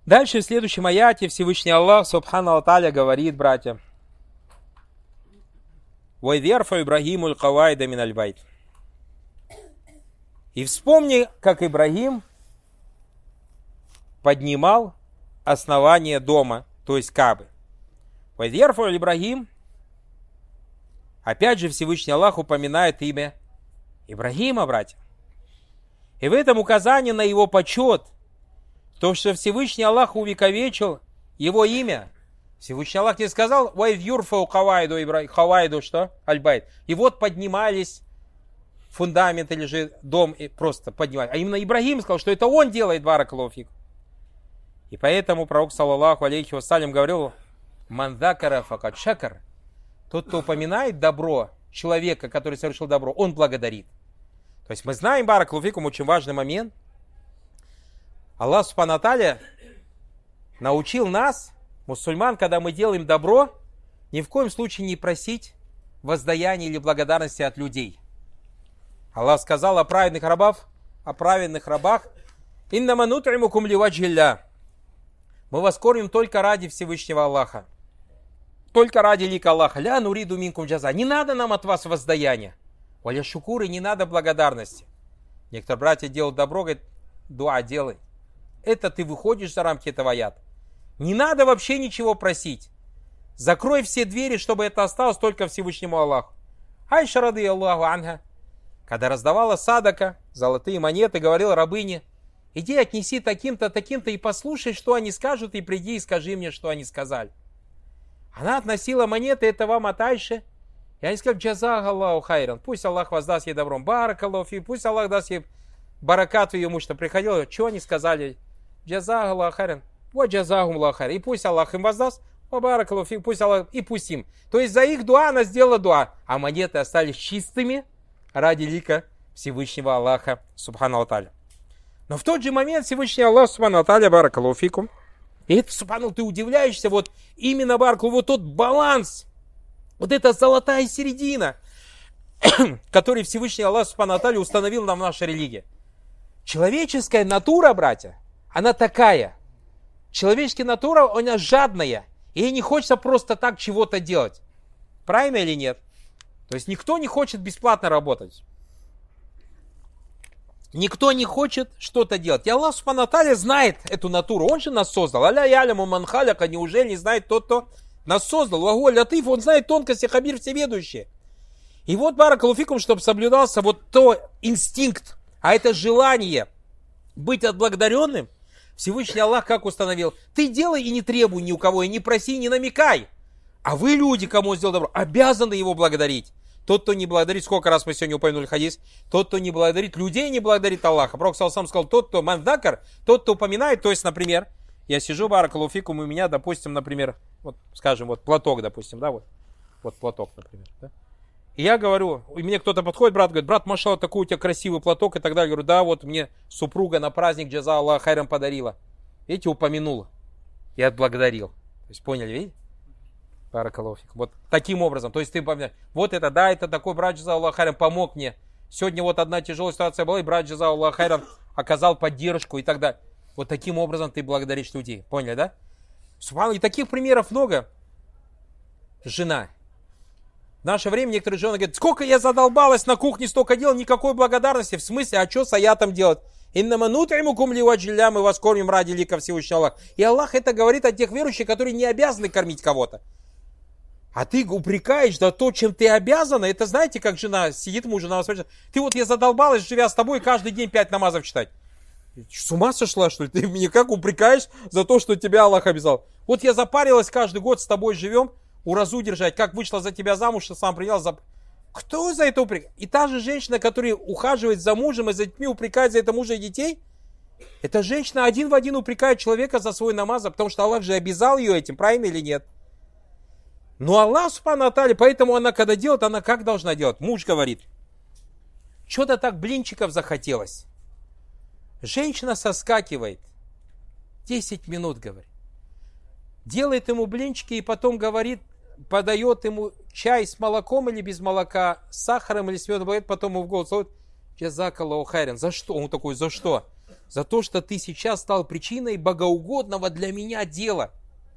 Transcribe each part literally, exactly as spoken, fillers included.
Дальше в следующем аяте Всевышний Аллах Субхану Тааля говорит, братья: «Вайдерфа Ибрагиму л-Кавайда мин аль-Байт». И вспомни, как Ибрагим поднимал основание дома, то есть Каабы. Вайдерфа Ибрагим. Опять же Всевышний Аллах упоминает имя Ибрагима, братья. И в этом указание на его почет, то, что Всевышний Аллах увековечил его имя. Всевышний Аллах не сказал «Вайд юрфау хавайду, хавайду», что? Аль-Байт. И вот поднимались фундамент или же дом, и просто поднимались. А именно Ибрагим сказал, что это он делает, баракаллаху фик. И поэтому пророк, саллаллаху алейхи вассалям, говорил: «Ман закара факад шакар». Тот, кто упоминает добро человека, который совершил добро, он благодарит. То есть мы знаем, баракаллаху фикум, очень важный момент. Аллах Субхану ва Тааля научил нас, мусульман, когда мы делаем добро, ни в коем случае не просить воздаяния или благодарности от людей. Аллах сказал о праведных рабах, о праведных рабах: «Иннама нут'имукум ливаджилля». Мы вас кормим только ради Всевышнего Аллаха. Только ради лика Аллаха. Ля нуриду минкум джаза. Не надо нам от вас воздаяния. Валя шукуры, не надо благодарности. Некоторые братья делают добро, говорят: дуа делай. Это ты выходишь за рамки этого аята. Не надо вообще ничего просить. Закрой все двери, чтобы это осталось только Всевышнему Аллаху. Айша рады Аллаху анха, когда раздавала садака, золотые монеты, говорила рабыне: иди отнеси таким-то, таким-то и послушай, что они скажут, и приди и скажи мне, что они сказали. Она относила монеты, это вам от Айши. И они сказали: джазах Аллаху хайран. Пусть Аллах воздаст ей добром. Баракаллаху фи. Пусть Аллах даст ей баракат в ее муж, что приходила. Что они сказали? Джазах Аллаху хайран. Вот джазахум Аллаху хайран. И пусть Аллах им воздаст. Баракаллаху фи. Пусть Аллах и пусть им. То есть за их дуа она сделала дуа. А монеты остались чистыми ради лика Всевышнего Аллаха Субхану ва Тааля. Но в тот же момент Всевышний Аллах Субхану ва Тааля, баракаллаху фикум. И это, субхану, ты удивляешься, вот именно, баракаллаху, вот тот баланс, вот эта золотая середина, который Всевышний Аллах Субхану ва Тааля установил нам в нашей религии. Человеческая натура, братья, она такая. Человеческая натура, она жадная. И ей не хочется просто так чего-то делать. Правильно или нет? То есть никто не хочет бесплатно работать. Никто не хочет что-то делать. И Аллах Субхану ва Тааля знает эту натуру. Он же нас создал. Аля яляму ман халяка, неужели не знает тот, кто нас создал? Вагу лятиф, он знает тонкости, хабир всеведущий. И вот, баракаллаху фикум, чтобы соблюдался вот то инстинкт, а это желание быть отблагодаренным, Всевышний Аллах как установил? Ты делай и не требуй ни у кого, и не проси, не намекай. А вы, люди, кому он сделал добро, обязаны его благодарить. Тот, кто не благодарит, сколько раз мы сегодня упомянули хадис, тот, кто не благодарит людей, не благодарит Аллаха. Пророк сам сказал, тот, кто мандакар, тот, кто упоминает, то есть, например, я сижу, баракаллаху фикум, у меня, допустим, например, вот, скажем, вот платок, допустим, да, вот, вот платок, например, да. И я говорю, и мне кто-то подходит, брат, говорит: брат, машалла, такой у тебя красивый платок и так далее. Я говорю: да, вот мне супруга на праздник джаза Аллах хайрам подарила. Видите, упомянула. И отблагодарил. То есть, поняли, видите? Баракаллаху фикум. Вот таким образом. То есть, ты помнишь, вот это, да, это такой брат джаза Аллах хайрам помог мне. Сегодня вот одна тяжелая ситуация была, и брат джаза Аллах хайрам оказал поддержку и так далее. Вот таким образом ты благодаришь людей. Поняли, да? И таких примеров много. Жена. В наше время некоторые жены говорят: сколько я задолбалась на кухне, столько дел, никакой благодарности. В смысле, а что с аятом делать? Иннама нут'имукум ливаджилля, мы вас кормим ради лика Всевышнего Аллаха. И Аллах это говорит о тех верующих, которые не обязаны кормить кого-то. А ты упрекаешь за то, чем ты обязана. Это знаете, как жена сидит мужу на вас спрашивает: ты вот я задолбалась, живя с тобой, каждый день пять намазов читать. С ума сошла, что ли? Ты меня как упрекаешь за то, что тебя Аллах обязал? Вот я запарилась, каждый год с тобой живем, уразу держать, как вышла за тебя замуж, что сам принял за... Кто за это упрекает? И та же женщина, которая ухаживает за мужем и за детьми, упрекает за это мужа и детей, эта женщина один в один упрекает человека за свой намаз, потому что Аллах же обязал ее этим, правильно или нет? Но Аллах Субхану ва Тааля, поэтому она когда делает, она как должна делать? Муж говорит: что-то так блинчиков захотелось. Женщина соскакивает. десять минут, говорит. Делает ему блинчики и потом говорит, подает ему чай с молоком или без молока, с сахаром или с медом, потом ему в голову словит: джазак Аллаху хайран. За что? Он такой: за что? за то, что ты сейчас стал причиной богоугодного для меня дела.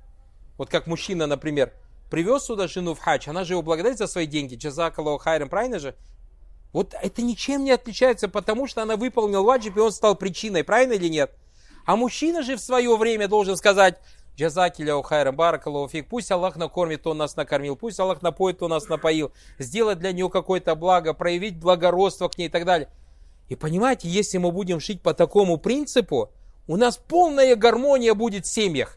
Вот как мужчина, например, привез сюда жену в хадж, она же его благодарит за свои деньги, джазак Аллаху хайран, правильно же? Вот это ничем не отличается, потому что она выполнила ваджиб, и он стал причиной, правильно или нет? А мужчина же в свое время должен сказать, джазаки Аллаху хайран, барак Аллаху фик, пусть Аллах накормит, он нас накормил, пусть Аллах напоит, он нас напоил, сделать для нее какое-то благо, проявить благородство к ней и так далее. И понимаете, если мы будем жить по такому принципу, у нас полная гармония будет в семьях.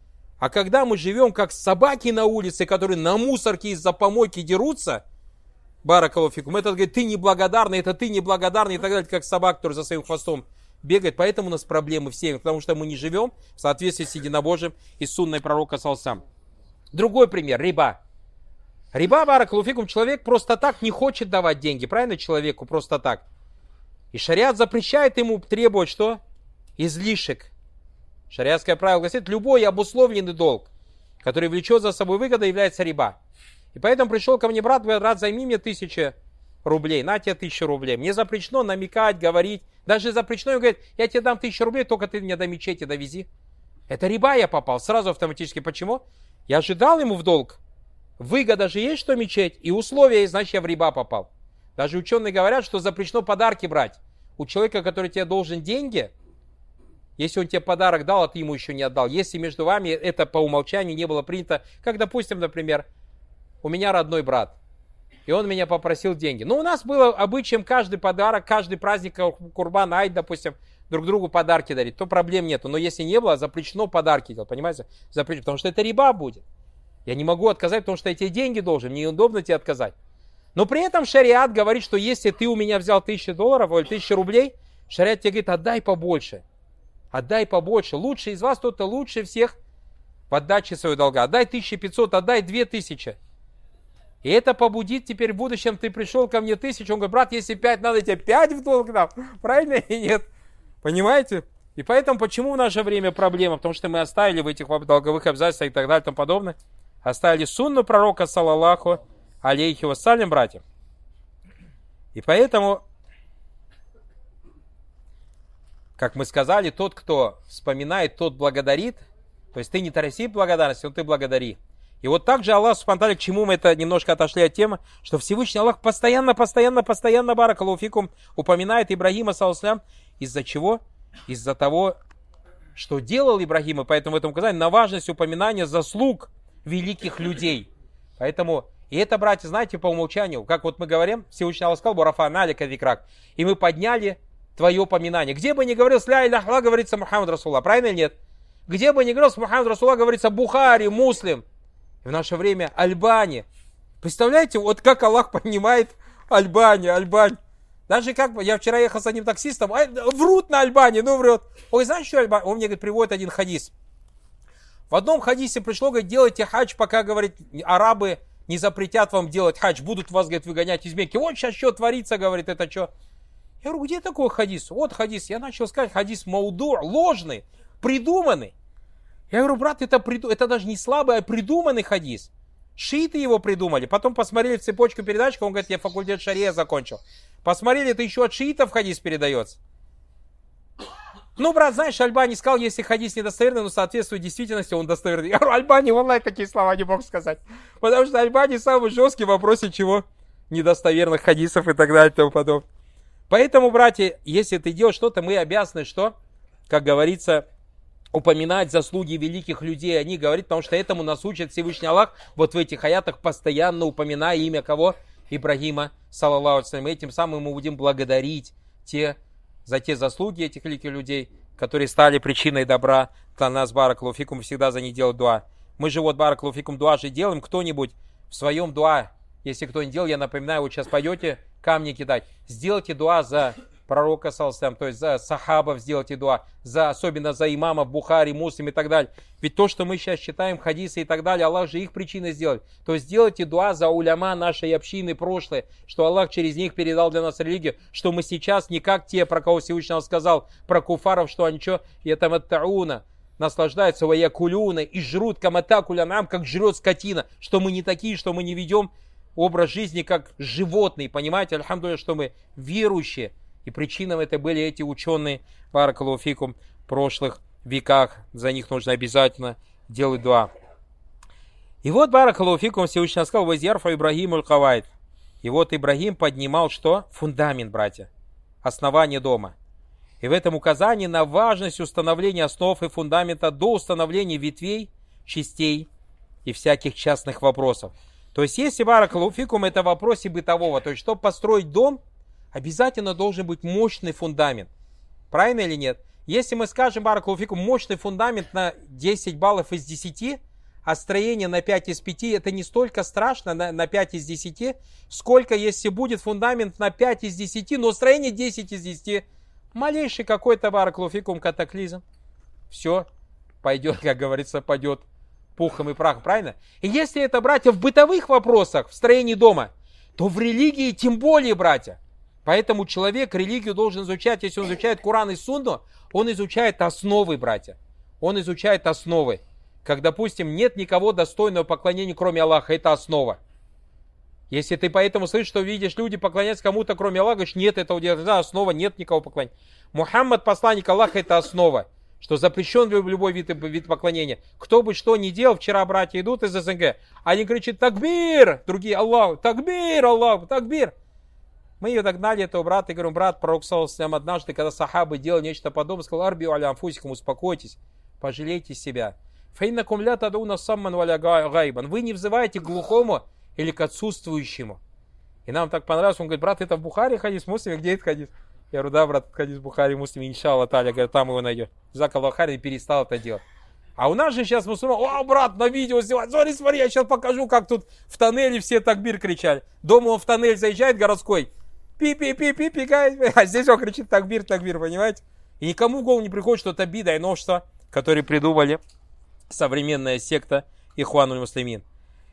А когда мы живем как собаки на улице, которые на мусорке из-за помойки дерутся, барак Аллаху фикум, это говорит, ты неблагодарный, это ты неблагодарный и так далее, как собака, который за своим хвостом бегает. Поэтому у нас проблемы в семьях, потому что мы не живем в соответствии с единобожием и сунной пророка салсам. Другой пример, риба. Риба, барак Аллаху фикум, человек просто так не хочет давать деньги, правильно, человеку просто так. И шариат запрещает ему требовать что? Излишек. Шариатское правило гласит, любой обусловленный долг, который влечет за собой выгоду, является риба. И поэтому пришел ко мне брат, говорит, брат, займи мне тысячу рублей, на тебе тысячу рублей. Мне запрещено намекать, говорить. Даже запрещено, он говорит, я тебе дам тысячу рублей, только ты меня до мечети довези. Это риба я попал, сразу автоматически. Почему? Я ожидал ему в долг. Выгода же есть, что мечеть, и условия есть, значит я в риба попал. Даже ученые говорят, что запрещено подарки брать. У человека, который тебе должен деньги, если он тебе подарок дал, а ты ему еще не отдал. Если между вами это по умолчанию не было принято, как, допустим, например, у меня родной брат, и он меня попросил деньги. Ну, у нас было обычаем каждый подарок, каждый праздник, Курбан, Айд, допустим, друг другу подарки дарить, то проблем нету. Но если не было, запрещено подарки делать, понимаете? Запрещено, потому что это риба будет. Я не могу отказать, потому что я тебе деньги должен, мне неудобно тебе отказать. Но при этом шариат говорит, что если ты у меня взял тысячу долларов или тысячу рублей, шариат тебе говорит, отдай побольше. Отдай побольше. Лучший из вас, тот-то лучше всех в отдаче своего долга. Отдай тысячу пятьсот, отдай две тысячи. И это побудит теперь в будущем, ты пришел ко мне тысячу, он говорит, брат, если пять, надо тебе пять в долг дам. Правильно или нет? Понимаете? И поэтому почему в наше время проблема? Потому что мы оставили в этих долговых обязательствах и так далее и тому подобное, оставили сунну пророка, саллаллаху алейхи вассалям, братья. И поэтому, как мы сказали, тот, кто вспоминает, тот благодарит. То есть ты не тороси благодарность, но ты благодари. И вот так же Аллах субхану ва тааля, к чему мы это немножко отошли от темы, что Всевышний Аллах постоянно, постоянно, постоянно, барак Аллаху фикум, упоминает Ибрагима, саллаллаху, из-за чего? Из-за того, что делал Ибрагим, и поэтому в этом указании на важность упоминания заслуг великих людей. Поэтому, и это, братья, знаете, по умолчанию, как вот мы говорим, Всевышний Аллах сказал, «Бурафана алика зикрак», и мы подняли твое упоминание. Где бы ни говорил, «Ля илляха илlallah», говорится Мухаммад Расулуллах, правильно или нет? Где бы ни говорил, Мухаммад Расулуллах, говорится Бухари, Муслим. И в наше время Альбани. Представляете, вот как Аллах понимает Альбани, Альбани. Даже как, я вчера ехал с одним таксистом, а, врут на Альбани, ну врет. Ой, знаешь, что Альбани? Он мне, говорит, приводит один хадис. В одном хадисе пришло, говорит, делайте хадж, пока, говорит, арабы не запретят вам делать хадж, будут вас, говорит, выгонять из Мекки. Вот сейчас что творится, говорит, это что? Я говорю, где такой хадис? Вот хадис. Я начал сказать, хадис мауду, ложный, придуманный. Я говорю, брат, это, приду... это даже не слабый, а придуманный хадис. Шииты его придумали. Потом посмотрели цепочку передач, он говорит, я факультет шария закончил. Посмотрели, это еще от шиитов хадис передается. Ну, брат, знаешь, Альбани сказал, если хадис недостоверный, но соответствует действительности, он достоверный. Я говорю, Альбани, валлахи, такие слова не мог сказать. Потому что Альбани самый жесткий в вопросе чего? Недостоверных хадисов и так далее и тому подобное. Поэтому, братья, если ты делаешь что-то, мы обязаны что? Как говорится, упоминать заслуги великих людей, они говорят, потому что этому нас учит Всевышний Аллах, вот в этих аятах, постоянно упоминая имя кого? Ибрагима, саллаллаху алейхи ва саллям. Этим самым мы будем благодарить те, за те заслуги этих великих людей, которые стали причиной добра для нас, барак Аллаху фикум, всегда за них делать дуа. Мы же вот, барак Аллаху фикум, дуа же делаем, кто-нибудь в своем дуа, если кто не делал, я напоминаю, вот сейчас пойдете камни кидать, сделайте дуа за пророка, саллаллаху, то есть за сахабов сделайте дуа, за, особенно за имамов, Бухари, Муслим и так далее. Ведь то, что мы сейчас читаем, хадисы и так далее, Аллах же их причиной сделал. То есть сделайте дуа за уляма нашей общины прошлой, что Аллах через них передал для нас религию, что мы сейчас не как те, про кого Всевышний сказал, про куфаров, что они что, ятаматтауна, наслаждаются, ваякулюна, и жрут каматакулянам, как жрет скотина, что мы не такие, что мы не ведем образ жизни как животные, понимаете, альхамдулилля, что мы верующие. И причиной это были эти ученые, баракаллаху фикум, в прошлых веках. За них нужно обязательно делать дуа. И вот баракаллаху фикум Всевышний сказал: «Вазьярфа Ибрагиму аль-Кавайд». И вот Ибрагим поднимал что? Фундамент, братья. Основание дома. И в этом указании на важность установления основ и фундамента до установления ветвей, частей и всяких частных вопросов. То есть, если баракаллаху фикум это в вопросе бытового, то есть, чтобы построить дом, обязательно должен быть мощный фундамент. Правильно или нет? Если мы скажем баракаллаху фикум мощный фундамент на десять баллов из десяти, а строение на пять из пяти, это не столько страшно, на, на пять из десяти, сколько если будет фундамент на пять из десяти, но строение десять из десяти, малейший какой-то баракаллаху фикум катаклизм, все пойдет, как говорится, пойдет пухом и прахом, правильно? И если это, братья, в бытовых вопросах, в строении дома, то в религии тем более, братья. Поэтому человек религию должен изучать, если он изучает Коран и Сунну, он изучает основы, братья. Он изучает основы. Как, допустим, нет никого достойного поклонения, кроме Аллаха, это основа. Если ты поэтому слышишь, что видишь, люди поклоняются кому-то, кроме Аллаха, говоришь, нет этого дела, это основа, нет никого поклоняния. Мухаммад, посланник Аллаха, это основа, что запрещен любой вид, вид поклонения. Кто бы что ни делал, вчера братья идут из СНГ, они кричат такбир, другие Аллах, такбир, Аллах, такбир. Мы ее догнали, этого брата, и говорим: брат, пророк саллаллаху однажды, когда сахабы делали нечто подобное, сказал: арбиу аля анфусикум, успокойтесь, пожалейте себя. Фейнакум ля тадуна самман валя гайбан. Вы не взываете к глухому или к отсутствующему. И нам так понравилось, он говорит: брат, это в Бухари хадис, Муслиме, где это хадис? Я говорю: да, брат, хадис в Бухари, Муслиме, иншалла та'аля, говорит, там его найдешь. Зак Аллах хайр, и перестал это делать. А у нас же сейчас мусульман: о, брат, на видео снимать, смотри, смотри, я сейчас покажу, как тут в тоннеле все такбир кричали. Дома он в тоннель заезжает городской, пи-пи-пи-пи, пикает, а здесь он кричит такбир, такбир, понимаете? И никому в голову не приходит, что это бида и новшество, которые придумали современная секта Ихвануль Муслимин.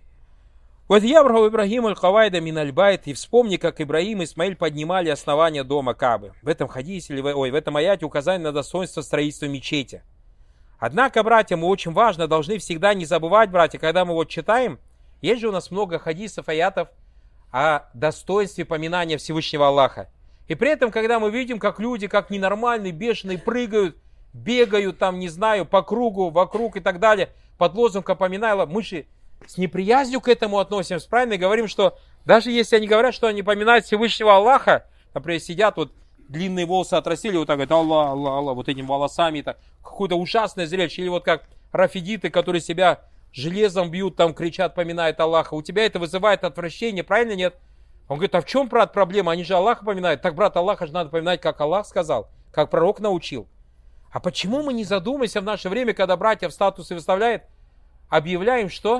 Вот Ябраху Ибрагим аль-Кавайда мин аль-Байт, и вспомни, как Ибрагим и Исмаиль поднимали основание дома Каабы. В этом хадисе, или в, ой, в этом аяте указание на достоинство строительства мечети. Однако, братья, мы очень важно должны всегда не забывать, братья, когда мы вот читаем, есть же у нас много хадисов, аятов о достоинстве поминания Всевышнего Аллаха. И при этом, когда мы видим, как люди, как ненормальные, бешеные, прыгают, бегают там, не знаю, по кругу, вокруг и так далее, под лозунгом «поминай Аллах», мы же с неприязнью к этому относимся, правильно? И говорим, что даже если они говорят, что они поминают Всевышнего Аллаха, например, сидят, вот длинные волосы отрастили, вот так говорят: Аллах, Аллах, Аллах, вот этими волосами, так, какое-то ужасное зрелище. Или вот как рафидиты, которые себя железом бьют, там кричат, поминают Аллаха. У тебя это вызывает отвращение, правильно, нет? Он говорит: а в чем, брат, проблема? Они же Аллаха поминают. Так, брат, Аллаха же надо поминать, как Аллах сказал, как пророк научил. А почему мы не задумаемся в наше время, когда братья в статусы выставляют, объявляем, что?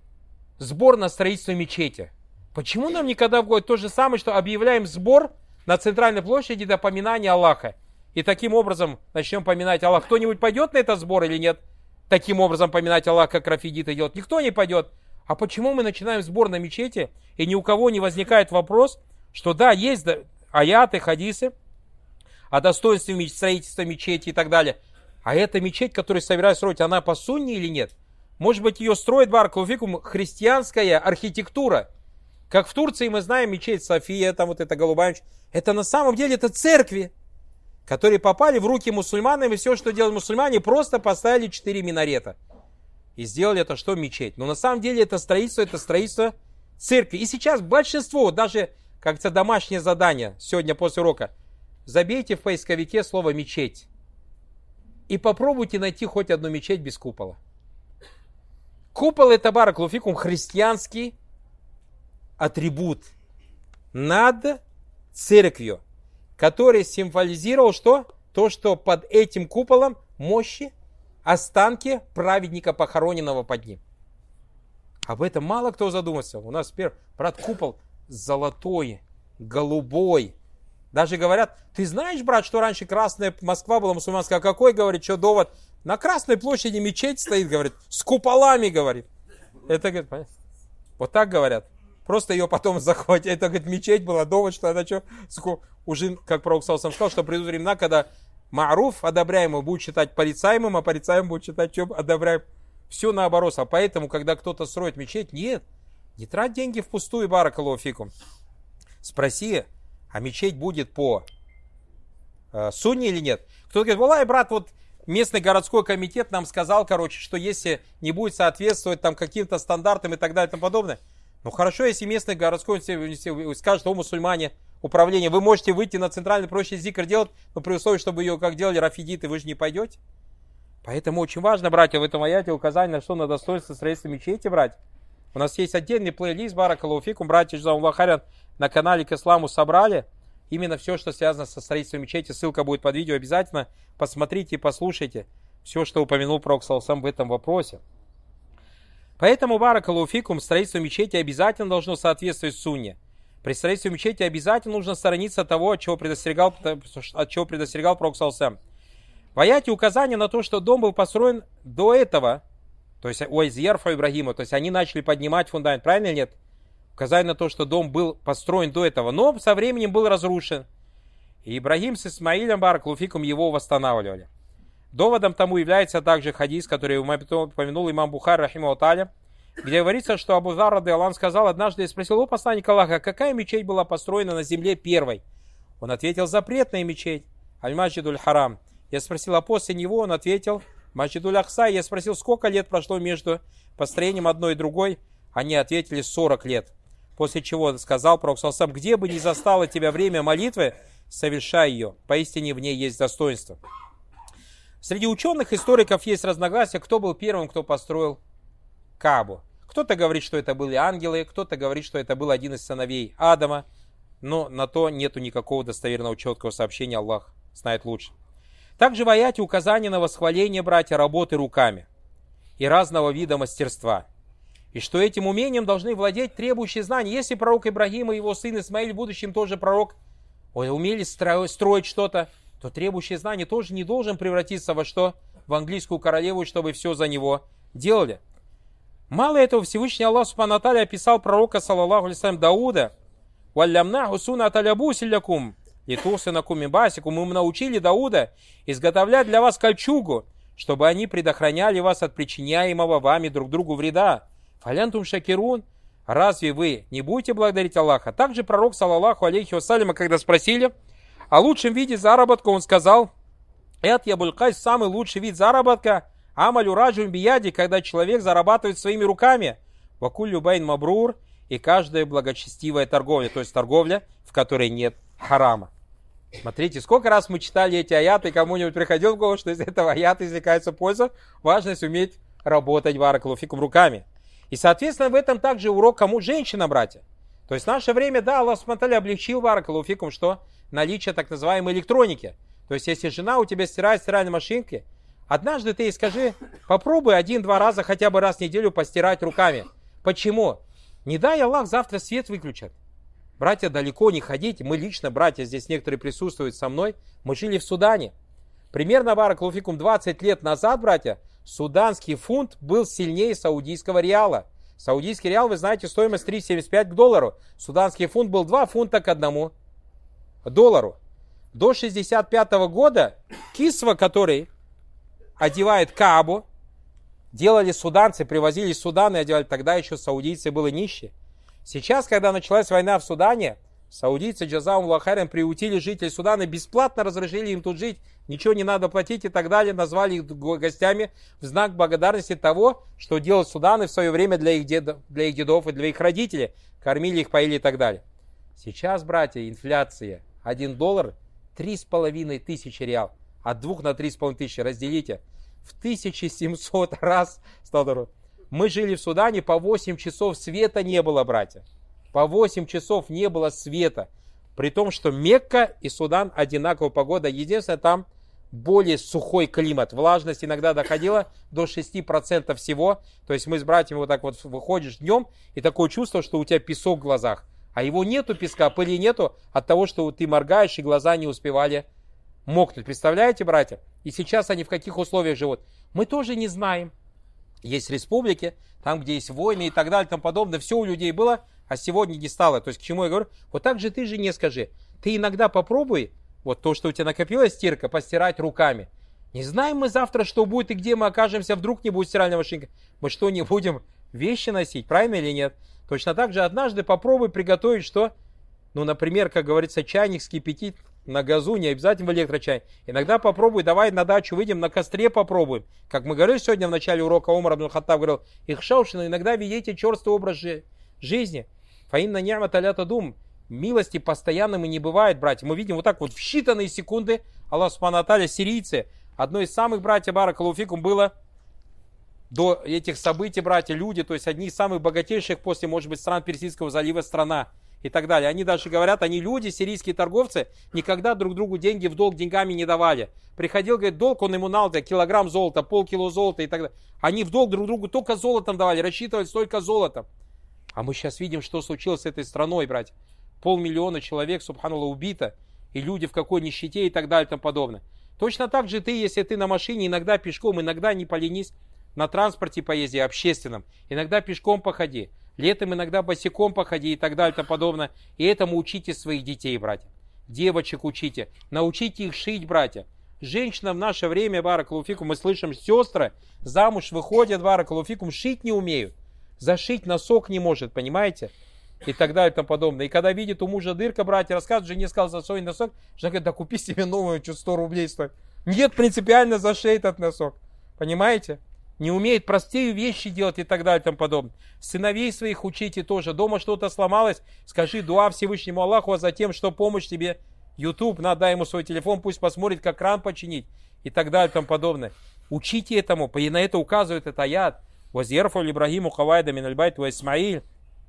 Сбор на строительство мечети. Почему нам никогда в голову то же самое, что объявляем сбор на центральной площади до поминания Аллаха? И таким образом начнем поминать Аллаха. Кто-нибудь пойдет на этот сбор или нет? Таким образом поминать Аллаха, как рафидиты делают? Никто не пойдет. А почему мы начинаем сбор на мечети, и ни у кого не возникает вопрос, что да, есть аяты, хадисы о достоинстве строительства мечети и так далее. А эта мечеть, которую собираюсь строить, она по сунне или нет? Может быть, ее строит, баракаллаху фикум, христианская архитектура. Как в Турции мы знаем мечеть София, там вот эта голубая мечеть. Это на самом деле это церкви, которые попали в руки мусульманам, и все, что делали мусульмане, просто поставили четыре минарета. И сделали это что? Мечеть. Но на самом деле это строительство, это строительство церкви. И сейчас большинство, даже как-то домашнее задание, сегодня после урока, забейте в поисковике слово «мечеть». И попробуйте найти хоть одну мечеть без купола. Купол — это, баракаллаху фикум, христианский атрибут над церковью, который символизировал что? То, что под этим куполом мощи, останки праведника, похороненного под ним. Об этом мало кто задумался. У нас теперь, брат, купол золотой, голубой. Даже говорят: ты знаешь, брат, что раньше Красная Москва была мусульманская? А какой, говорит, что довод? На Красной площади мечеть стоит, говорит, с куполами, говорит. Это, говорит, понятно? Вот так говорят. Просто ее потом захватили. Это, говорит, мечеть была, довод, что она что? Уже, как пророк саллаллаху сказал, что придут времена, когда ма'руф, одобряемый, будет считать порицаемым, а порицаемый будет считать, что одобряем. Все наоборот. А поэтому, когда кто-то строит мечеть, нет, не трать деньги впустую, баракаллаху фикум. Спроси, а мечеть будет по э, сунни или нет. Кто-то говорит, валай, брат, вот местный городской комитет нам сказал, короче, что если не будет соответствовать там каким-то стандартам и так далее и тому подобное. Ну хорошо, если местный городской скажет, о, мусульмане, управление, вы можете выйти на центральный прочный зикр делать, но при условии, чтобы ее как делали рафидиты, вы же не пойдете. Поэтому очень важно, братья, в этом аяте указание, на что на достоинство строительства мечети брать. У нас есть отдельный плейлист, баракаллаху фикум, братья Джазаумуллаху на канале к исламу собрали. Именно все, что связано со строительством мечети, ссылка будет под видео, обязательно посмотрите и послушайте все, что упомянул пророк саллаллаху алейхи ва саллям в этом вопросе. Поэтому, баракаллаху фикум, строительство мечети обязательно должно соответствовать сунне. При строительстве мечети обязательно нужно сторониться того, от чего предостерегал, от чего предостерегал пророк саллаллаху алейхи ва саллям. В аяте указание на то, что дом был построен до этого, то есть ой, Зьярфа Ибрагима, то есть они начали поднимать фундамент, правильно или нет? Указание на то, что дом был построен до этого, но со временем был разрушен. И Ибрагим с Исмаилем баракаллаху фикум его восстанавливали. Доводом тому является также хадис, который упомянул имам Бухари рахимаху тааля, где говорится, что Абу Зар радиаллаху анху сказал, однажды я спросил, о посланник Аллаха, какая мечеть была построена на земле первой? Он ответил, запретная мечеть, аль-Маджидуль Харам. Я спросил, а после него он ответил, Маджидуль Акса. Я спросил, сколько лет прошло между построением одной и другой? Они ответили, сорок лет. После чего сказал пророк саллаллаху алейхи ва саллям, где бы ни застало тебя время молитвы, совершай ее. Поистине в ней есть достоинство. Среди ученых, историков есть разногласия, кто был первым, кто построил Каабу. Кто-то говорит, что это были ангелы, кто-то говорит, что это был один из сыновей Адама. Но на то нету никакого достоверного четкого сообщения, Аллах знает лучше. Также в аяте указание на восхваление, братья, работы руками и разного вида мастерства. И что этим умением должны владеть требующие знаний. Если пророк Ибрагим и его сын Исмаиль, в будущем тоже пророк, умели строить что-то, то требующие знания тоже не должен превратиться во что? В английскую королеву, чтобы все за него делали. Мало этого, Всевышний Аллах Субхану ва Тааля описал пророка, саллаллаху алейхи ва саллям, Дауда. «Валлямнаху сунната лябусиллякум». И тусынакум мибасикум, мы научили Дауда изготовлять для вас кольчугу, чтобы они предохраняли вас от причиняемого вами друг другу вреда. Фалянтум шакирун, разве вы не будете благодарить Аллаха? Также пророк, саллаллаху алейхи ва саллям, когда спросили о лучшем виде заработка, он сказал, эт ябуль кайс, самый лучший вид заработка, амалю раджун бияди, когда человек зарабатывает своими руками, вакуллю байн мабрур, и каждая благочестивая торговля, то есть торговля, в которой нет харама. Смотрите, сколько раз мы читали эти аяты, кому-нибудь приходил в голову, что из этого аята извлекается польза, важность уметь работать баракаллаху фикум руками. И, соответственно, в этом также урок кому? Женщина, братья. То есть в наше время, да, Аллах субхану ва тааля облегчил баракаллаху фикум, что наличие так называемой электроники. То есть если жена у тебя стирает в стиральной машинке, однажды ты ей скажи, попробуй один-два раза, хотя бы раз в неделю постирать руками. Почему? Не дай Аллах, завтра свет выключат. Братья, далеко не ходите. Мы лично, братья, здесь некоторые присутствуют со мной. Мы жили в Судане. Примерно, баракаллаху фикум, двадцать лет назад, братья, суданский фунт был сильнее саудийского реала. Саудийский реал, вы знаете, стоимость три семьдесят пять к доллару. Суданский фунт был два фунта к одному доллару. До шестьдесят пятого года кисва, который одевает Каабу, делали суданцы, привозили из Судана и одевали. Тогда еще саудийцы были нищие. Сейчас, когда началась война в Судане, саудийцы, джазаумуллаху хайран, приютили жителей Судана, бесплатно разрешили им тут жить, ничего не надо платить и так далее, назвали их гостями в знак благодарности того, что делал Суданы в свое время для их, дедов, для их дедов и для их родителей, кормили их, поили и так далее. Сейчас, братья, инфляция, один доллар, три с половиной тысячи реал, от двух на три с половиной тысячи разделите, в тысячу семьсот раз стал дороже. Мы жили в Судане, по восемь часов света не было, братья. По восемь часов не было света. При том, что Мекка и Судан одинаковая погода. Единственное, там более сухой климат. Влажность иногда доходила до шести процентов всего. То есть мы с братьями вот так вот выходишь днем, и такое чувство, что у тебя песок в глазах. А его нету песка, пыли нету от того, что ты моргаешь, и глаза не успевали мокнуть. Представляете, братья? И сейчас они в каких условиях живут? Мы тоже не знаем. Есть республики, там, где есть войны и так далее, и тому подобное. Все у людей было, а сегодня не стало. То есть, к чему я говорю? Вот так же ты жене скажи. Ты иногда попробуй, вот то, что у тебя накопилась стирка, постирать руками. Не знаем мы завтра, что будет и где мы окажемся, вдруг не будет стиральной машинки. Мы что, не будем вещи носить, правильно или нет? Точно так же однажды попробуй приготовить что? Ну, например, как говорится, чайник вскипятить на газу, не обязательно в электрочай. Иногда попробуй, давай на дачу выйдем, на костре попробуем. Как мы говорили сегодня в начале урока, Умар ибн Хаттаб говорил, их шаушина, иногда ведите черствый образ жизни. Фаинна ни'мат ля тадум. Милости постоянным и не бывает, братья. Мы видим вот так вот в считанные секунды, Аллах субхану ва тааля, сирийцы, одно из самых, братья, баракаллаху фикум, было до этих событий, братья, люди, то есть одни из самых богатейших после, может быть, стран Персидского залива страна и так далее. Они даже говорят, они люди, сирийские торговцы, никогда друг другу деньги в долг деньгами не давали. Приходил, говорит, долг, он ему дал килограмм золота, полкило золота и так далее. Они в долг друг другу только золотом давали, рассчитывали столько золотом. А мы сейчас видим, что случилось с этой страной, братья. Полмиллиона человек, субханаллах, убито, и люди в какой нищете и так далее и тому подобное. Точно так же ты, если ты на машине, иногда пешком, иногда не поленись, на транспорте поезди, общественном, иногда пешком походи, летом иногда босиком походи и так далее и тому подобное. И этому учите своих детей, братья. Девочек учите, научите их шить, братья. Женщина в наше время, баракаллаху фикум, мы слышим, сестры замуж выходят, баракаллаху фикум, шить не умеют. Зашить носок не может, понимаете? И так далее и тому подобное. И когда видит у мужа дырка, братья рассказывают, жене сказал за свой носок, жена говорит, да купи себе новую, что сто рублей стоит. Нет, принципиально зашей этот носок. Понимаете? Не умеет простые вещи делать и так далее и тому подобное. Сыновей своих учите тоже. Дома что-то сломалось, скажи дуа Всевышнему Аллаху, а затем, что помощь тебе YouTube, надо, дай ему свой телефон, пусть посмотрит, как кран починить и так далее и тому подобное. Учите этому, и на это указывает этот аят. Вазьерфу Ибрагиму хавайда минальбайт ва Исмаиль.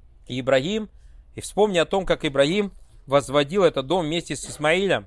И Ибрагим, и вспомни о том, как Ибрагим возводил этот дом вместе с Исмаилем.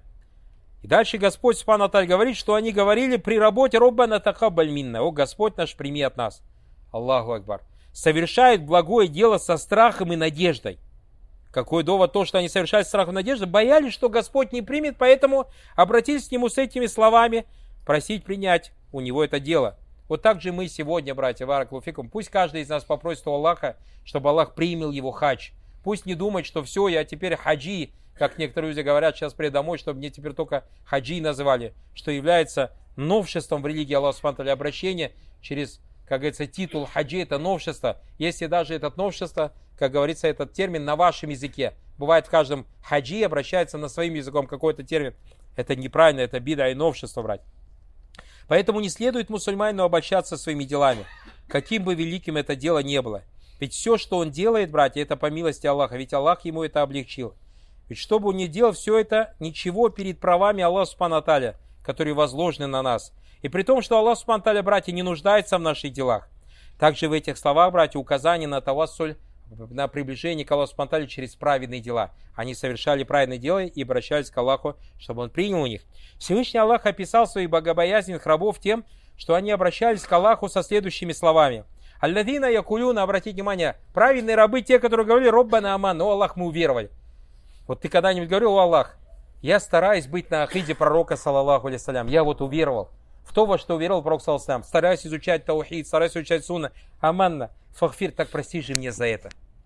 И дальше Господь субхану ва тааля говорит, что они говорили при работе Роббана такаббаль минна. О Господь наш, прими от нас. Аллаху Акбар. Совершают благое дело со страхом и надеждой. Какой довод то, что они совершают страхом и надеждой? Боялись, что Господь не примет, поэтому обратились к Нему с этими словами, просить принять у Него это дело. Вот так же мы сегодня, братья, баракаллаху фикум, пусть каждый из нас попросит у Аллаха, чтобы Аллах принял его хадж. Пусть не думает, что все, я теперь хаджи, как некоторые люди говорят, сейчас приду домой, чтобы мне теперь только хаджи называли, что является новшеством в религии Аллаха субхану ва тааля, обращение через, как говорится, титул хаджи, это новшество. Если даже это новшество, как говорится, этот термин на вашем языке, бывает в каждом хаджи обращается на своим языком какой-то термин, это неправильно, это бида и новшество, братья. Поэтому не следует мусульманину обольщаться своими делами, каким бы великим это дело не было. Ведь все, что он делает, братья, это по милости Аллаха, ведь Аллах ему это облегчил. Ведь что бы он ни делал, все это ничего перед правами Аллаха субхану ва тааля, которые возложены на нас. И при том, что Аллах субхану ва тааля, братья, не нуждается в наших делах. Также в этих словах, братья, указание на тавассуль, на приближение к Аллаху субхану ва тааля через праведные дела. Они совершали праведные дела и обращались к Аллаху, чтобы Он принял у них. Всевышний Аллах описал своих богобоязненных рабов тем, что они обращались к Аллаху со следующими словами. Алладина якулюна, обратите внимание, праведные рабы, те, которые говорили, Роббана аман, о Аллах, мы уверовали. Вот ты когда-нибудь говорил, о Аллах, я стараюсь быть на акиде пророка, саллаллаху алейхиссалям, я вот уверовал. В то, во что уверовал пророк, саллаллаху алейхи ва саллям, стараюсь изучать таухид, стараюсь изучать сунна, аманна, фахфир, так прости же мне за это.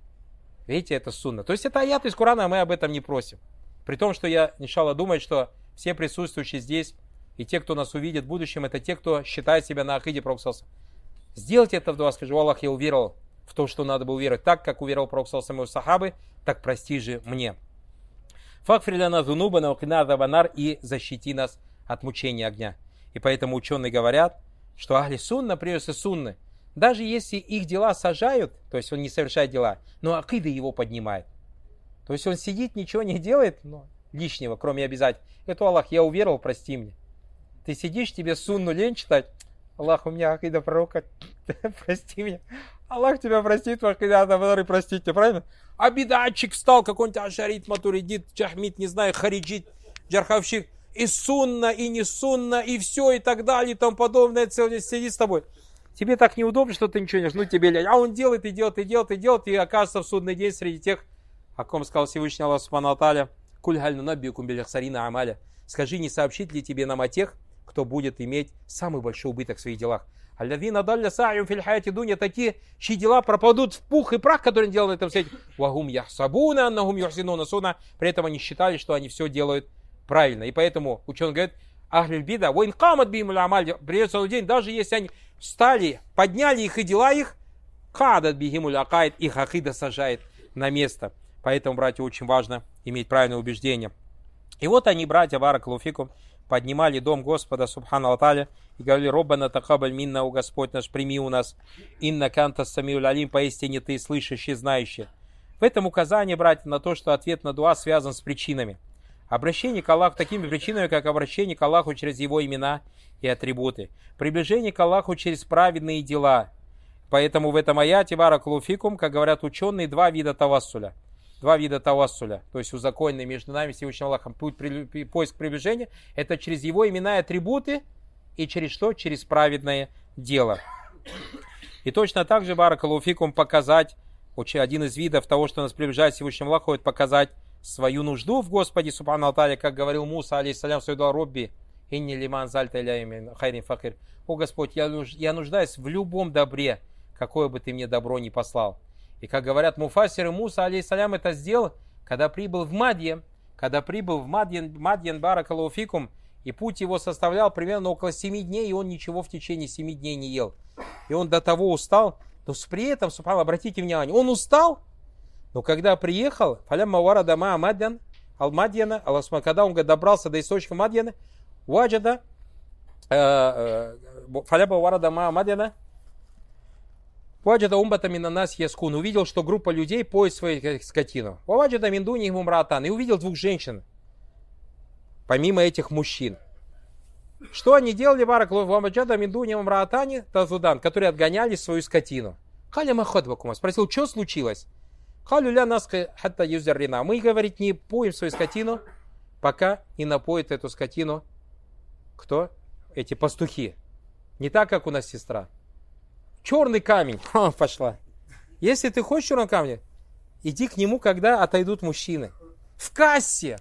Видите, это сунна. То есть это аят из Корана, а мы об этом не просим. При том, что я, иншалла, думаю, что все присутствующие здесь и те, кто нас увидит в будущем, это те, кто считает себя на акиде пророка, саллаллаху алейхи ва саллям. Сделайте это в дуа, скажи, Аллах, я уверовал в то, что надо было уверовать. Так, как уверовал пророк, саллаллаху алейхи ва саллям, сахабы, так прости же мне. Факфир ляна зунубана ва кина азабан-нар, и защити нас от мучения огня. И поэтому ученые говорят, что ахли сунна, приверженцы сунны, даже если их дела сажают, то есть он не совершает дела, но акида его поднимает. То есть он сидит, ничего не делает, но лишнего, кроме обязательств. Это Аллах, я уверовал, прости мне. Ты сидишь, тебе сунну лень читать, Аллах, у меня акида пророка, прости меня. Аллах тебя простит, акида азабан-нар, и простит тебя, правильно? А бедатчик встал, какой-нибудь ашарит, матуридит, джахмит, не знаю, хариджит, джархавщик, и сунна, и не сунна, и все, и так далее, и тому подобное, целый день сидит с тобой. Тебе так неудобно, что ты ничего не знаешь, ну тебе лень. А он делает, и делает, и делает, и делает, и окажется в судный день среди тех, о ком сказал Всевышний Аллах субхану ва тааля, «Куль халь нунаббиукум биль ахсарина амаля». Скажи, не сообщит ли тебе нам о тех, кто будет иметь самый большой убыток в своих делах. Аллазина далля са'юм фил хаяти дунья, такие, чьи дела пропадут в пух и прах, которые они делают на этом свете. Вагум яхсабуна аннахум юхсинуна суна. При этом они считали, что они все делают правильно. И поэтому ученый говорит, ахлюль бида, вайн камат бимуль амаль, придется в день, даже если они встали, подняли их и дела их, кадат бихимуль акаид, их акида сажает на место. Поэтому, братья, очень важно иметь правильное убеждение. И вот они, братья, баракаллаху фикум, поднимали дом Господа, субхану Аталя, и говорили: «Роббана такабаль минна, о Господь наш, прими у нас, инна канта самиуль алим, поистине ты слышащий, знающий». В этом указание, братья, на то, что ответ на дуа связан с причинами. Обращение к Аллаху такими причинами, как обращение к Аллаху через Его имена и атрибуты. Приближение к Аллаху через праведные дела. Поэтому в этом аяте, баракаллаху фикум, как говорят ученые, два вида тавассуля. Два вида тавассуля, то есть узаконенный между нами и Всевышним Аллахом. Путь, при, поиск приближения, это через Его имена и атрибуты, и через что? Через праведное дело. И точно так же, баракаллаху фикум, показать, один из видов того, что нас приближает к Всевышнему Аллаху, это показать свою нужду в Господе, субхану Аталя, как говорил Муса, алейхиссалям, свой дуа: «Робби, инни лиман зальта иляйми хайрин факир». О Господь, я, я нуждаюсь в любом добре, какое бы ты мне добро ни послал. И как говорят муфассиры, Муса, алейхиссалям, это сделал, когда прибыл в Мадьян, когда прибыл в Мадьян, Мадьян, баракаллаху фикум, и путь его составлял примерно около семи дней, и он ничего в течение семи дней не ел. И он до того устал, но при этом, субханаллах, обратите внимание, он устал, но когда приехал, фалямма варада ма Мадьян, ал-Мадьяна, когда он добрался до источника Мадьяна, ваджада, фалямма варада ма Мадьяна, ваджада умбата минанас яскун, увидел, что группа людей поет свою скотину. Ваджада миндуни ему мраатан, и увидел двух женщин, помимо этих мужчин. Что они делали, баракаллаху, ваджада миндуни ему мраатани тазудан, которые отгоняли свою скотину. Халя махот вакума, спросил, что случилось? Халюля нас хатта юзеррина. Мы, говорит, не поем свою скотину, пока не напоит эту скотину. Кто? Эти пастухи. Не так, как у нас сестра. Черный камень. Ха, пошла. Если ты хочешь черного камня, иди к нему, когда отойдут мужчины. В кассе.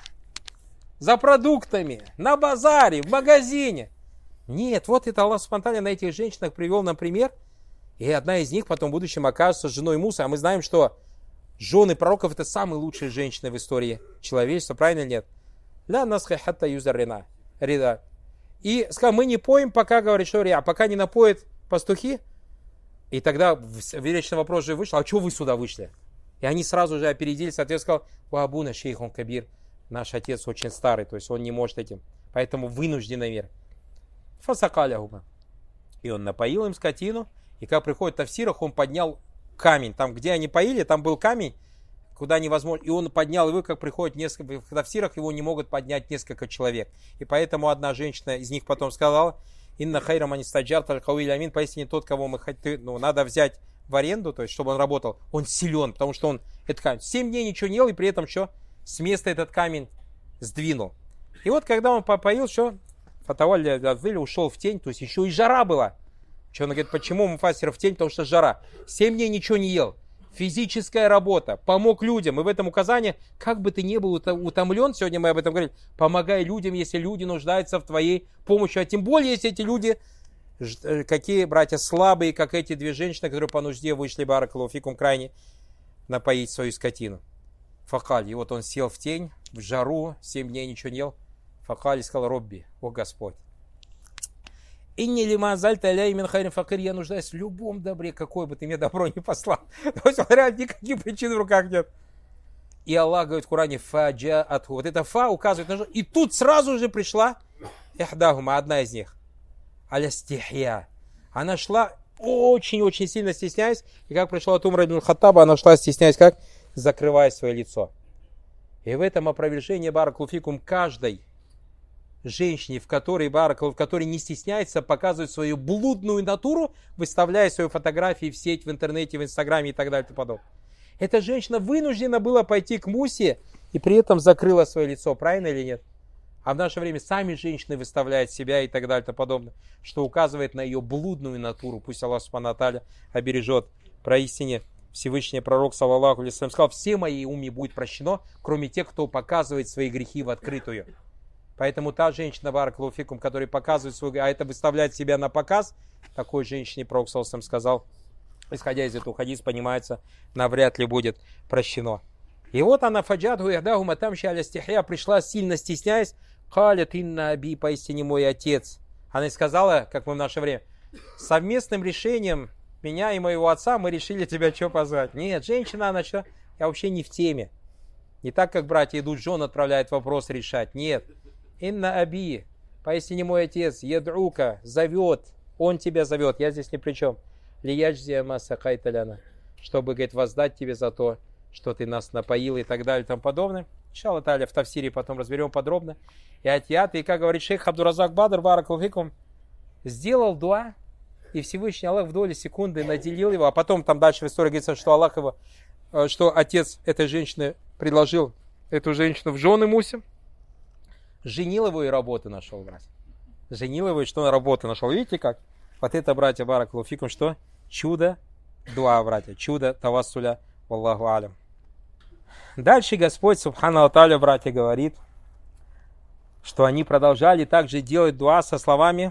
За продуктами. На базаре. В магазине. Нет, вот это Аллах спонтанно на этих женщинах привел нам пример. И одна из них потом в будущем окажется женой Мусы. А мы знаем, что жены пророков — это самые лучшие женщины в истории человечества. Правильно или нет? Ля насха хатта юзаррина. Рида. И сказал, мы не поем, пока, говорит, что а пока не напоят пастухи. И тогда вечный вопрос же вышел: а что вы сюда вышли? И они сразу же опередили, соответственно, сказал: «Уабуна шейхон кабир». Наш отец очень старый, то есть он не может этим. Поэтому вынужденный мир. Фасакаляхума. И он напоил им скотину. И как приходит в Тавсирах, он поднял камень. Там, где они поили, там был камень, куда невозможно. И он поднял его, как приходит несколько... В Тавсирах его не могут поднять несколько человек. И поэтому одна женщина из них потом сказала: «Инна хайра манистаджар талькауиль амин». Поистине тот, кого мы хотим, ну, надо взять в аренду, то есть, чтобы он работал, он силен, потому что он этот камень семь дней ничего не ел, и при этом что? С места этот камень сдвинул. И вот, когда он попоил, что? Фатаваль ушел в тень, то есть, еще и жара была. Что он говорит, почему муфассир в тень? Потому что жара. Семь дней ничего не ел. Физическая работа. Помог людям. И в этом указании, как бы ты ни был утомлен, сегодня мы об этом говорили, помогай людям, если люди нуждаются в твоей помощи. А тем более, если эти люди, какие братья слабые, как эти две женщины, которые по нужде вышли, баракаллаху фикум, крайне напоить свою скотину. Факаль. И вот он сел в тень, в жару, семь дней ничего не ел. Факаль сказал: «Робби, о Господь, инни лима зальта ля имин хайрин факир, я нуждаюсь в любом добре, какое бы ты мне добро не послал». То есть, реально, никаких причин в руках нет. И Аллах говорит в Коране: фаджа атху. Вот это фа указывает на что. И тут сразу же пришла ихдахума, одна из них. Аля стихья. Она шла очень-очень сильно стесняясь. И как пришла от Умара ибн Хаттаба, она шла стесняясь, как? Закрывая свое лицо. И в этом опровержении, баракаллаху фикум, каждой женщине, в которой, баракаллаху, в которой не стесняется показывать свою блудную натуру, выставляя свои фотографии в сеть, в интернете, в инстаграме и так далее и тому подобное. Эта женщина вынуждена была пойти к Мусе и при этом закрыла свое лицо. Правильно или нет? А в наше время сами женщины выставляют себя и так далее и тому подобное, что указывает на ее блудную натуру. Пусть Аллах субхану ва тааля обережет. Проистине Всевышний пророк, саллаллаху алейхи ва саллям, сказал: все мои уми будет прощено, кроме тех, кто показывает свои грехи в открытую. Поэтому та женщина, баракаллаху фикум, которая показывает свой грех, а это выставляет себя на показ, такой женщине пророк, саллаллаху алейхи ва саллям, сказал, исходя из этого хадиса, понимается, навряд ли будет прощено. И вот она, фаджадху ихдахума тамши аля стихья, пришла сильно стесняясь, калят инна аби, поистине мой отец. Она и сказала, как мы в наше время, совместным решением меня и моего отца мы решили тебя что позвать. Нет, женщина, она что? Я вообще не в теме. Не так, как братья идут, жен отправляют вопрос решать. Нет. Инна аби. Поистине мой отец, едрука, зовет. Он тебя зовет. Я здесь ни при чем. Лияджзия масакай таляна. Чтобы, говорит, воздать тебе за то, что ты нас напоил и так далее и тому подобное. Иншалла та'аля в тафсире потом разберем подробно. И атьят, и как говорит шейх Абдуразак Бадр, баракаллаху фикум, сделал дуа, и Всевышний Аллах в доли секунды наделил его, а потом там дальше в истории говорится, что Аллах его, что отец этой женщины предложил эту женщину в жены Мусе, женил его и работу нашел, братья. Женил его и что работу нашел. Видите как? Вот это, братья, баракаллаху фикум, что? Чудо дуа, братья, чудо тавассуля, валлаху алям. Дальше Господь, субхану тааля, братья, говорит, что они продолжали также делать дуа со словами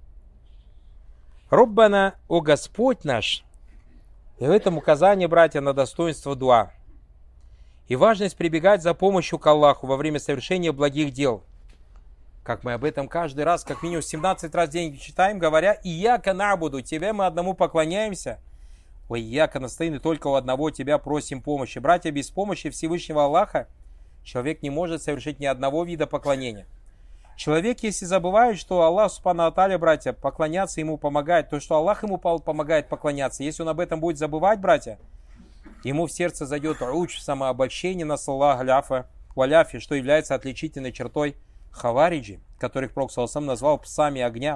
«Роббана, о Господь наш». И в этом указание, братья, на достоинство дуа. И важность прибегать за помощью к Аллаху во время совершения благих дел. Как мы об этом каждый раз, как минимум семнадцать раз в день читаем, говоря «Ияка набуду», тебе мы одному поклоняемся. Ой, Ияка настоин, и только у одного тебя просим помощи. Братья, без помощи Всевышнего Аллаха человек не может совершить ни одного вида поклонения. Человек, если забывает, что Аллах, субхану ва тааля, братья, поклоняться ему помогает, то, что Аллах ему помогает поклоняться, если он об этом будет забывать, братья, ему в сердце зайдет уч, самообольщение на саллах ляфа, валяфи, что является отличительной чертой хавариджи, которых Пророк саллаллаху алейхи ва саллям назвал псами огня.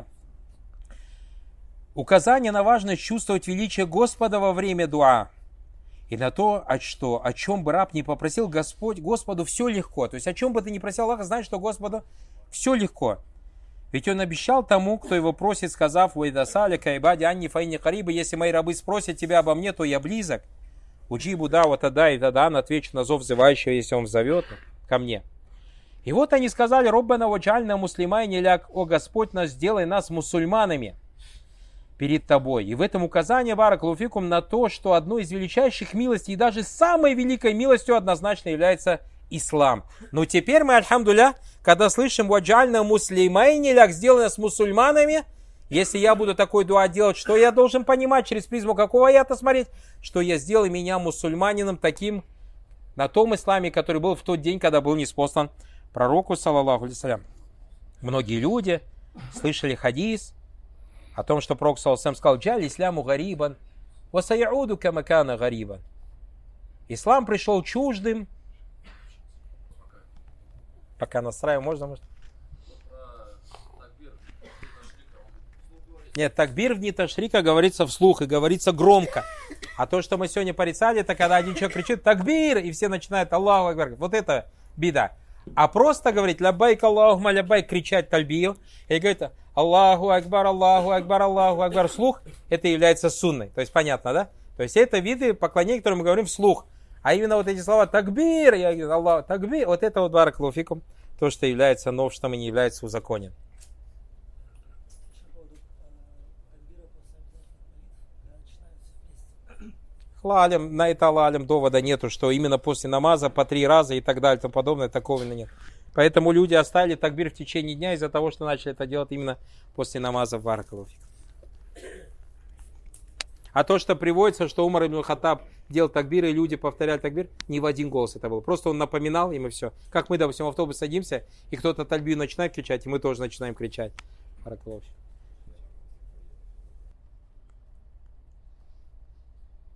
Указание на важность чувствовать величие Господа во время дуа. И на то, что, о чем бы раб не попросил, Господь, Господу все легко. То есть, о чем бы ты ни просил Аллаха, знай, что Господу все легко. Ведь он обещал тому, кто его просит, сказав: «Вайдасаля кайбади анни файни карибы», если мои рабы спросят тебя обо мне, то я близок. Уджибу да, вот тогда и тогда, отвечу на зов взывающего, если он взовет ко мне. И вот они сказали: «Роббана ваджальна муслимайни ляк», о Господь наш, сделай нас мусульманами перед тобой. И в этом указание, баракаллаху фикум, на то, что одной из величайших милостей и даже самой великой милостью однозначно является ислам. Но теперь мы, альхамдуля, когда слышим «Ваджальна муслимайни ляк», сделай нас мусульманами, если я буду такой дуа делать, что я должен понимать через призму какого аята смотреть? Что я сделаю меня мусульманином таким на том исламе, который был в тот день, когда был ниспослан пророку, саллаллаху алейхи ва саллям. Многие люди слышали хадис о том, что пророк, саллаллаху алейхи ва саллям, сказал: «Джаль исляму гарибан, ва саяуду камакана гарибан». Ислам пришел чуждым. Пока настраиваем, можно, может? Нет, такбир в ниташрика говорится вслух и говорится громко. А то, что мы сегодня порицали, это когда один человек кричит «Такбир!» и все начинают «Аллаху акбар». Вот это беда. А просто говорить «Ляббайк Аллахума ляббайк», кричать тальбию и говорить «Аллаху акбар, Аллаху акбар, Аллаху акбар» вслух, это является сунной. То есть понятно, да? То есть это виды поклонения, которые мы говорим вслух. А именно вот эти слова «Такбир», я говорю «Аллаху такбир», вот это вот баракаллаху фикум, то, что является новшеством и не является узаконен. Аллаху на это Аллаху довода нету, что именно после намаза по три раза и так далее и тому подобное, такого нет. Поэтому люди оставили такбир в течение дня из-за того, что начали это делать именно после намаза в баракаллаху фикум. А то, что приводится, что Умар ибн Хаттаб делал такбир, и люди повторяли такбир, не в один голос это было. Просто он напоминал им, и все. Как мы, допустим, в автобус садимся, и кто-то тальбию начинает кричать, и мы тоже начинаем кричать. Баракаллаху фикум.